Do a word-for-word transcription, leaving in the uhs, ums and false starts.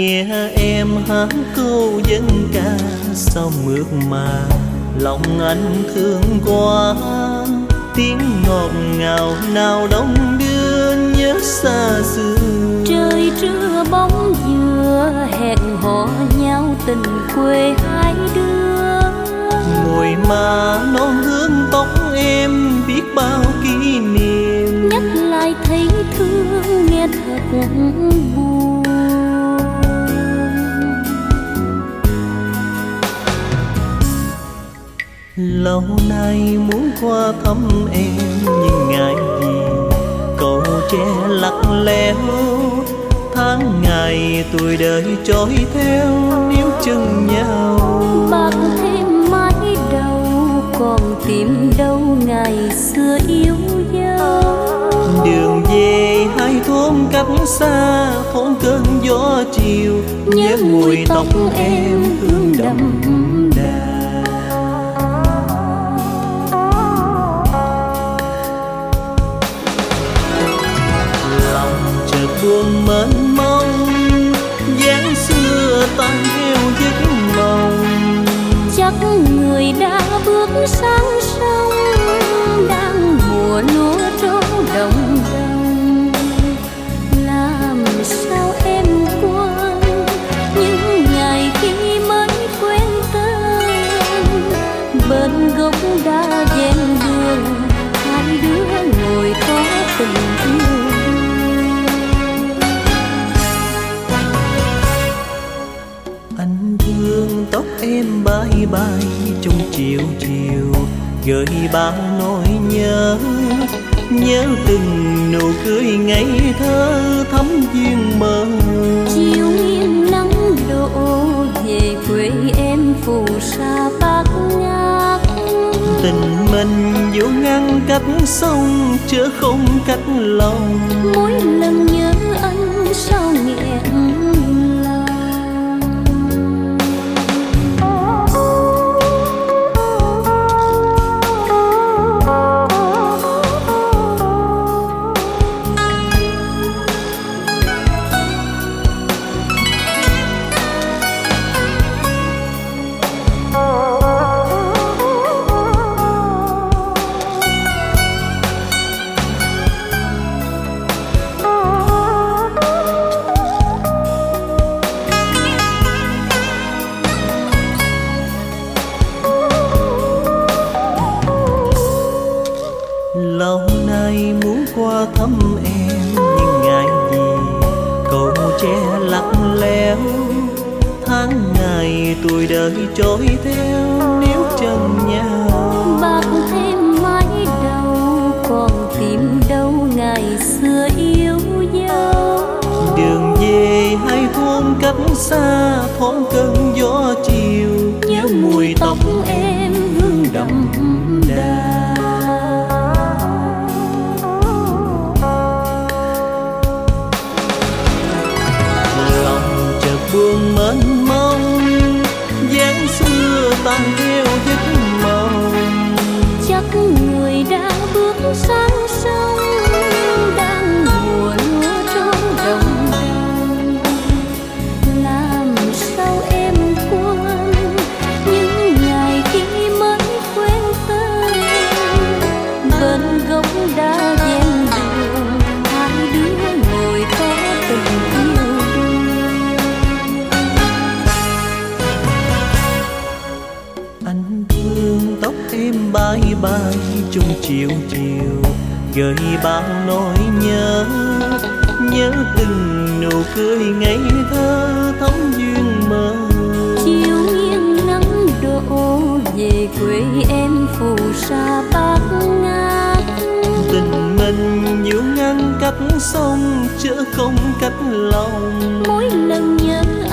nghe em hát câu dân ca sao mượt mà, lòng anh thương quá. Tiếng ngọt ngào nào đông đưa nhớ xa xưa. Trời trưa bóng dừa hẹn hò nhau tình quê hai đứa. Mùi mà non hương tóc em biết bao kỷ niệm. Nhắc lại thấy thương nghe thật buồn. Lâu nay muốn qua thăm em nhưng ngại gì cầu tre lặng lẽo. Tháng ngày tuổi đời trôi theo níu chân nhau. Bạc thêm mái đầu còn tìm đâu ngày xưa yêu dấu. Đường về hai thôn cách xa thôn cơn gió chiều. Nhớ mùi tóc em hương đậm đà. Buồn mênh mông dáng xưa tan theo giấc mộng. Chắc người đã bước sang sông đang mùa lúa trổ đồng đồng. Làm sao em quên những ngày khi mới quen tên. Bên gốc đa ven đường hai đứa ngồi có tình yêu. Tóc em bay bay trong chiều chiều gợi bao nỗi nhớ. Nhớ từng nụ cười ngây thơ thắm duyên mơ. Chiều nghiêng nắng đổ về quê em phù sa bát ngát. Tình mình dù ngăn cách sông chớ không cách lòng. Mỗi lần nhớ anh sao nghẹn. Lâu nay muốn qua thăm em nhưng ngại gì cầu tre lặng lẽo. Tháng ngày tuổi đời trôi theo níu chân nhau. Bạc thêm mái đầu còn tìm đâu ngày xưa yêu dấu. Đường về hai thôn cách xa thoáng cơn gió chiều. Nhớ mùi tóc em hương đậm đà. Buồn mênh mông dáng xưa tan theo giấc mộng. Chắc người đã bước sang sông đang mùa lúa trổ đồng đồng. Làm sao em quên những ngày khi mới quen tên. Bên gốc đa ven đường hai đứa ngồi có tình yêu. Anh thương tóc em bay bay trong chiều chiều gợi bao nỗi nhớ. Nhớ từng nụ cười ngây thơ thắm duyên mơ. Chiều nghiêng nắng đổ về quê em phù sa bát ngát. Tình mình dù ngăn cách sông chớ không cách lòng. Mỗi lần nhớ